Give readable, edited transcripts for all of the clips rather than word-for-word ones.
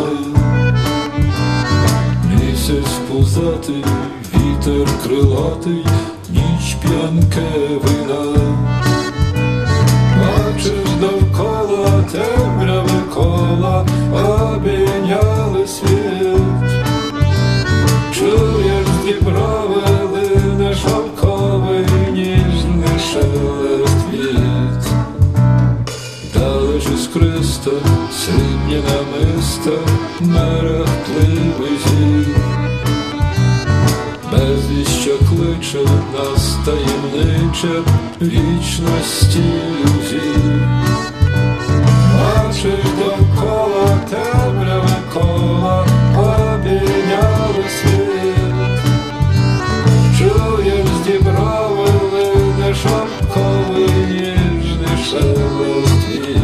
Місяць пузатий, вітер крилатий, ніч п'янкевина. Бачиш довкола темряви кола, обійняли світ. Чуєш з Діброви лине шовковий ніжний шелест віт. Далеч іскриста, срібні намиста, мерехтливий зір. Безвість, що кличе нас таємниче вічності ілюзій. Бачиш довкола темряве кола, обійняли світ. Чуєш з Діброви лине шовковий ніжний шелест віт.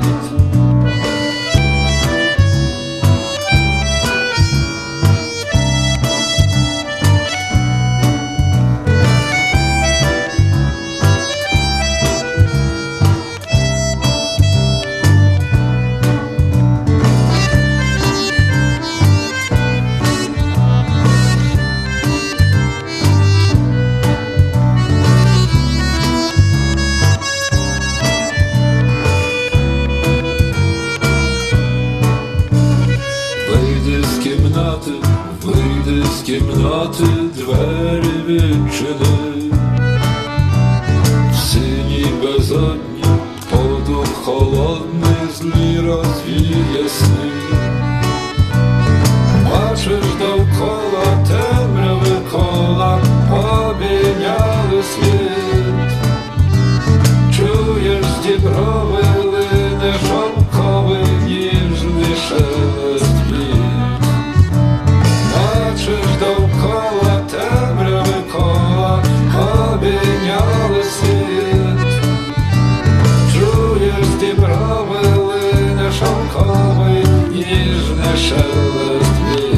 Вийди з кімнати, двері відчини. В синій безодні подух холодний злі розвіє сни. Бачиш довкола темряве кола, обійняли світ. Чуєш з Діброви лине шовковий ніжний шелест віт. Бачиш довкола темряве кола, обійняли світ. Чуєш з Діброви лине шовковий ніжний шелест віт.